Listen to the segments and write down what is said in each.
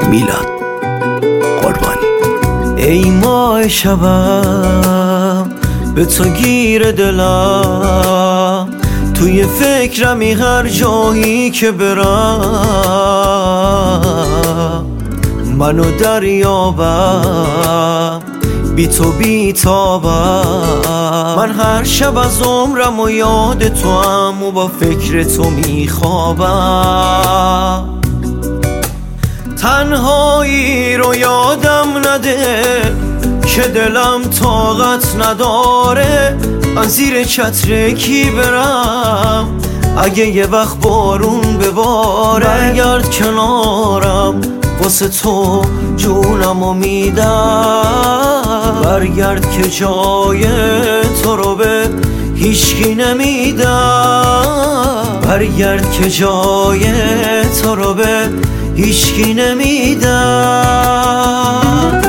میلاد قربانی. ای ماه شبم به تو گیر دلم، توی فکرمی هر جایی که برم. منو دریابم بی تو بیتابم، من هر شب از عمرم و یاد تو هم و با فکر تو میخوابم. تنهایی رو یادم نده که دلم طاقت نداره، من زیر چتر کی برم اگه یه وقت بارون بباره. برگرد کنارم واسه تو جونمو میدم، برگرد که جای تو رو به هیچکی نمیدم، برگرد که جای تو رو به هیچکی نمیدم.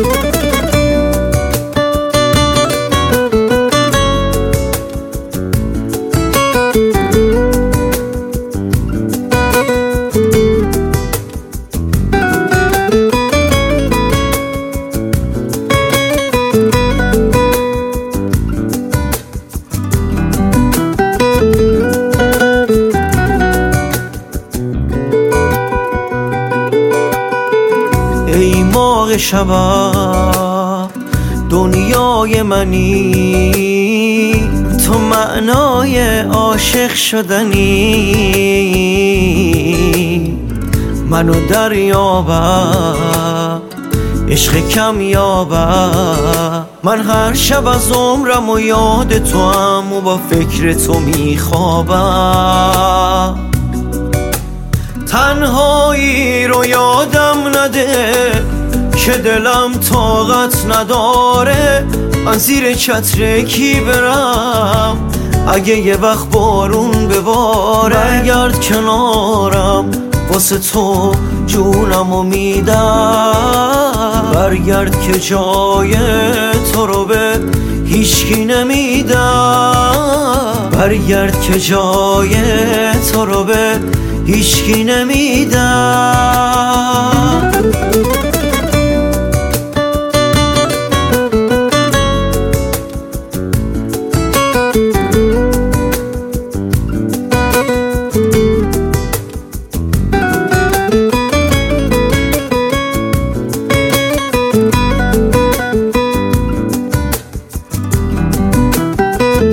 ای ماه شبم دنیای منی، تو معنای عاشق شدنی. منو دریابم عشق کم یابم، من هر شب از عمرم و یاد تو هم و با فکر تو میخوابم. تنهایی رو یادم نده که دلم طاقت نداره، من زیر چتر کی برم اگه یه وقت بارون بباره. برگرد کنارم واسه تو جونمو میدم، برگرد که جای تو رو به هیچکی نمیدم، برگرد که جای تو رو به هیچکی نمیدم.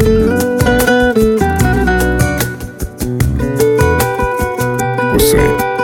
حسین